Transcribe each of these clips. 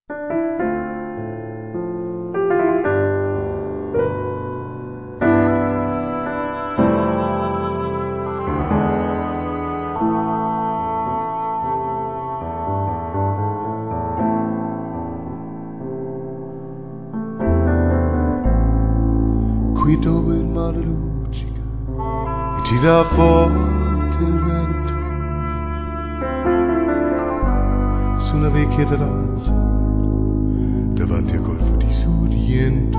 Qui dove il mare luccica e tira forte il vento, su una vecchia terrazza davanti al golfo di Sorrento,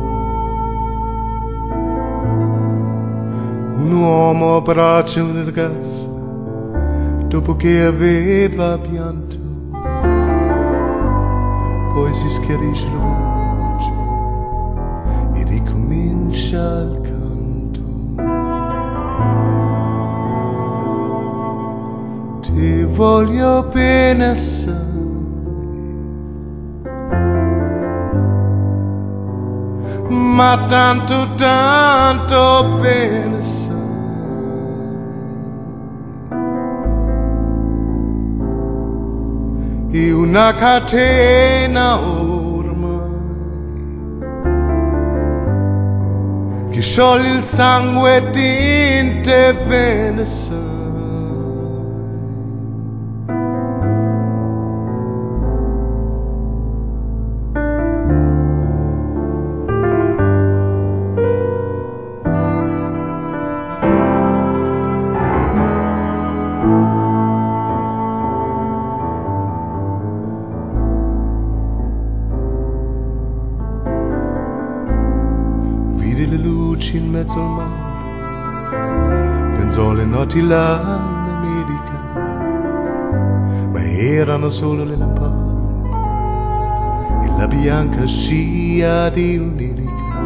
un uomo abbraccia una ragazza dopo che aveva pianto, poi si schiarisce la voce e ricomincia il canto. Ti voglio bene assai, ma tanto tanto bene assai. E una catena ormai che scioglie il sangue di te bene sai. Le luci in mezzo al mare, pensò alle notti là in America, ma erano solo le lampade e la bianca scia di un'irica.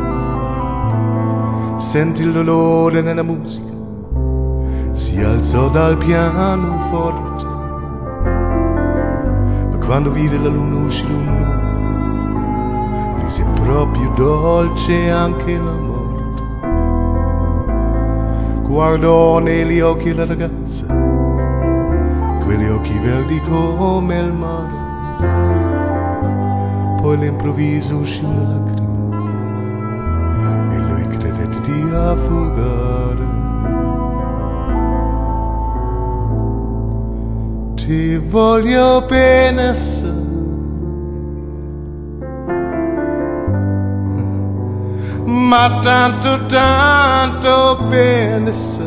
Senti l'olore nella musica, si alzò dal pianoforte, ma quando vide la luna uscire un nuovo, rise proprio dolce anche la morte. Guardò negli occhi la ragazza, quegli occhi verdi come il mare, poi all'improvviso uscì una lacrima e lui credette di affogare. Ti voglio bene assai, ma tanto tanto bene sai.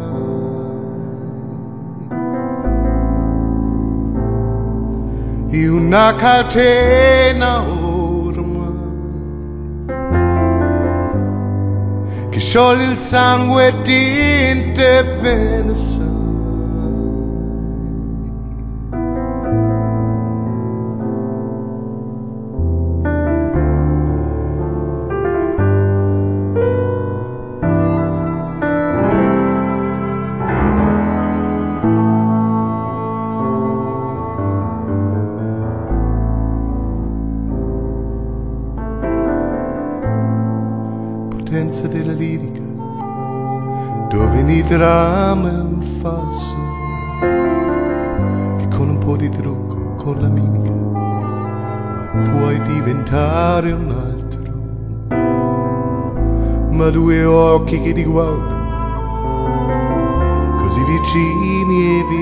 E una catena ormai che scioglie il sangue di te bene sai. Potenza della lirica, dove ogni dramma è un falso, che con un po' di trucco, con la mimica, puoi diventare un altro. Ma due occhi che ti guardano, così vicini e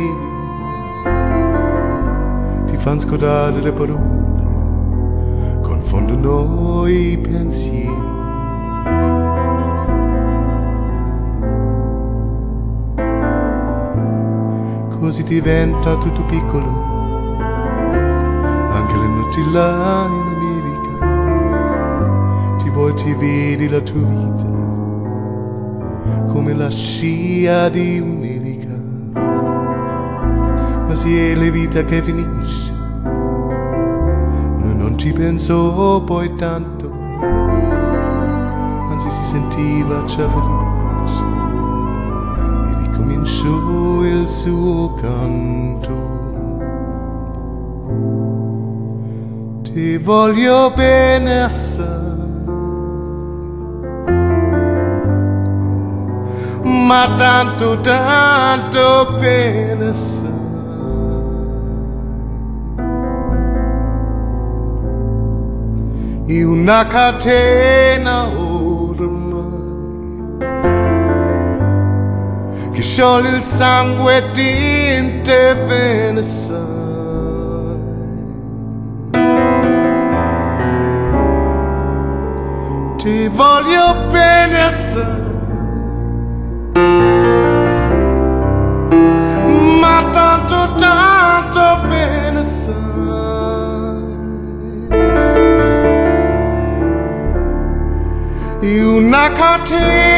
veri, ti fanno scordare le parole, confondono i pensieri. Così diventa tutto piccolo, anche le notti là in America. Ti volti e vedi la tua vita come la scia di un'erica, ma sì è la vita che finisce, ma non ci pensò poi tanto, anzi si sentiva già felice. Cominciò il suo canto. Ti voglio bene assai, ma tanto tanto bene assai. in una catena ormai che scioglie il sangue di te ve ne sai. Ti voglio bene assai, ma tanto tanto bene sai. In una catena